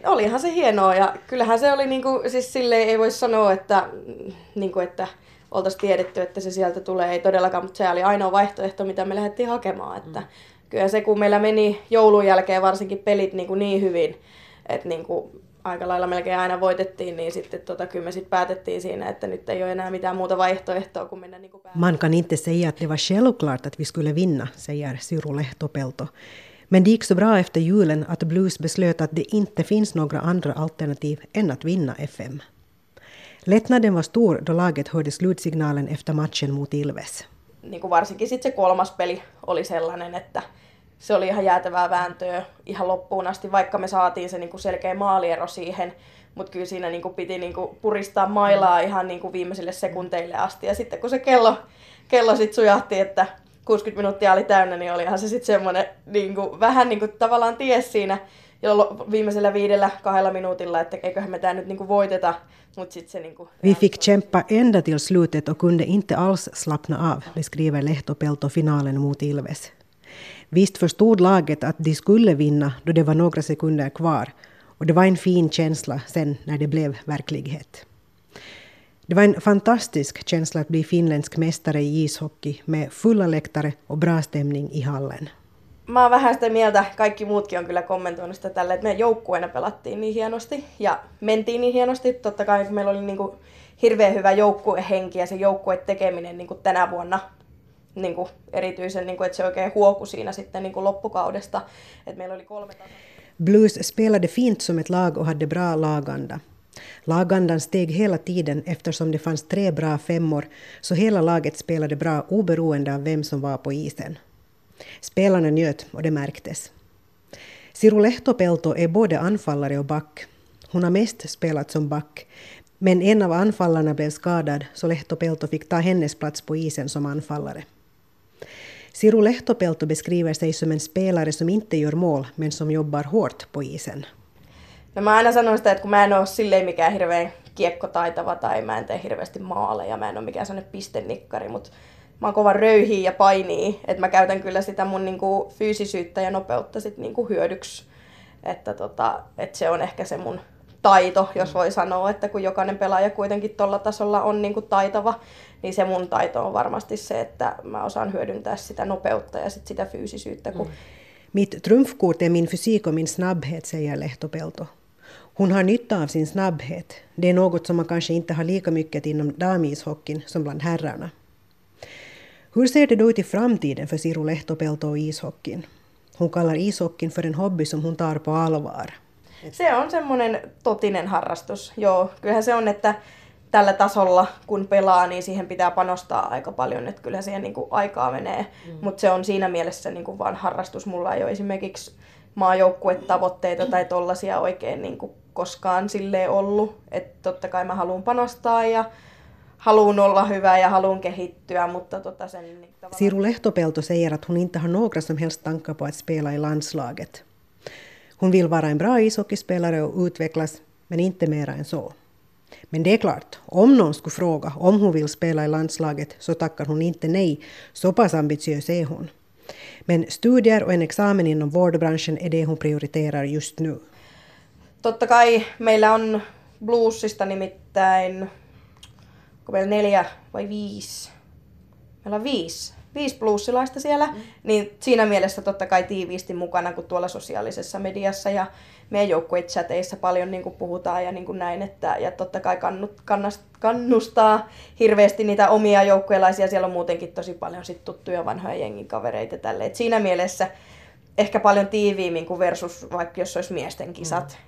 olihan se hienoa ja kyllähän se oli niinku, siis silleen ei voi sanoa, että, niinku, että oltaisiin tiedetty, että se sieltä tulee, ei todellakaan, mutta se oli ainoa vaihtoehto, mitä me lähdettiin hakemaan. Että kyllä se, kun meillä meni joulun jälkeen varsinkin pelit niin hyvin, että niinku aika lailla melkein aina voitettiin, niin sitten kyllä me sitten päätettiin siinä, että nyt ei ole enää mitään muuta vaihtoehtoa kuin mennä niinku päälle. Man kan inte säga att det var självklart att vi skulle vinna, säger Siru Lehtopelto. Men det gick så bra efter julen att Blues beslöt att det inte finns några andra alternativ än att vinna FM. Lättnaden var stor då laget hörde slutsignalen efter matchen mot Ilves. Niin kuin varsinkin sitten se kolmas peli oli sellainen, että se oli ihan jäätävää vääntöä ihan loppuun asti, vaikka me saatiin se niin kuin selkeä maaliero siihen, mutta kyllä siinä niin kuin piti niin kuin puristaa mailaa ihan niin kuin viimeisille sekunteille asti. Ja sitten kun se kello sitten sujahti, että 60 minuuttia oli täynnä, niin olihan se sitten semmoinen niin kuin, vähän niin kuin tavallaan ties siinä jo viimeisellä 5-2 minuutilla, että eiköhän me tämä nyt niin kuin voiteta. Mut sit se niinku, Vi fick kämpa ända till slutet och kunde inte alls slappna av, beskriver Lehtopelto finalen mot Ilves. Visst förstod laget att de skulle vinna då det var några sekunder kvar, och det var en fin känsla sen när det blev verklighet. Det var en fantastisk känsla att bli finländsk mästare i ishockey med fulla läktare och bra stämning i hallen. Mä oon vähän sitä mieltä, kaikki muutkin on kyllä kommentoinut sitä tälle, että meidän joukkueena pelattiin niin hienosti ja mentiin niin hienosti. Totta kai kun meillä oli niinku hirveän hyvä joukkuehenki ja se joukkue tekeminen niinku tänä vuonna niinku erityisen, niinku, että se oikein huoku siinä sitten niinku loppukaudesta. Että meillä oli 3 Blues spelade fint som ett lag och hade bra laganda. Lagandan steg hela tiden eftersom det fanns 3 bra femmor, så hela laget spelade bra oberoende av vem som var på isen. Spelarna njöt och det märktes. Siru Lehtopelto är både anfallare och back. Hon har mest spelat som back, men en av anfallarna blev skadad så Lehtopelto fick ta hennes plats på isen som anfallare. Siru Lehtopelto beskriver sig som en spelare som inte gör mål, men som jobbar hårt på isen. No mä aina sanon sitä, että kun mä en ole silleen mikään hirveän kiekkotaitava tai mä en tee hirveästi maaleja, mä en ole mikään sellainen pistenikkari, mutta mä oon kova röyhiä ja painii, että mä käytän kyllä sitä mun niinku fyysisyyttä ja nopeutta sit niinku hyödyksi. Että se on ehkä se mun taito, jos voi sanoa, että kun jokainen pelaaja kuitenkin tuolla tasolla on niinku taitava, niin se mun taito on varmasti se, että mä osaan hyödyntää sitä nopeutta ja sit sitä fyysisyyttä. Mitt trumfkort är min fysik och min snabbhet, säger Lehtopelto. Hon har nytta av sin snabbhet. Det är något som man kanske inte har lika mycket inom damishockeyn som bland herrarna. Hur ser det då ut i framtiden för Siru Lehtopelto och ishockeyn? Hon kallar ishockeyn för en hobby som hon tar på allvar. Se on semmoinen totinen harrastus. Joo, kyllähän se on, että tällä tasolla kun pelaa, niin siihen pitää panostaa aika paljon, että kyllä siihen niinku aikaa menee. Mutta se on siinä mielessä niinku vaan harrastus. Mulla ei ole esimerkiksi maajoukkuetavoitteita tai tollaisia oikein niinku koskaan silleen ollut. Että totta kai mä haluan panostaa ja haluan olla hyvä ja haluan kehittyä, mutta sen... Siru Lehtopelto säger att hon inte har några som helst tankar på att spela i landslaget. Hon vill vara en bra ishockeyspelare och utvecklas, men inte mera än så. Men det är klart, om någon skulle fråga om hon vill spela i landslaget så tackar hon inte nej, så pass ambitiös är hon. Men studier och en examen inom vårdbranschen är det hon prioriterar just nu. Totta kai meillä on bluesista nimittäin, kun meillä 4 vai 5, meillä on 5 bluesilaista siellä, niin siinä mielessä totta kai tiiviisti mukana, kun tuolla sosiaalisessa mediassa ja meidän joukkuechateissa paljon niin kuin puhutaan ja niin kuin näin, että, ja totta kai kannustaa hirveästi niitä omia joukkuelaisia, siellä on muutenkin tosi paljon sit tuttuja vanhoja jengin kavereita tälle. Et siinä mielessä ehkä paljon tiiviimmin kuin versus vaikka jos olisi miesten kisat,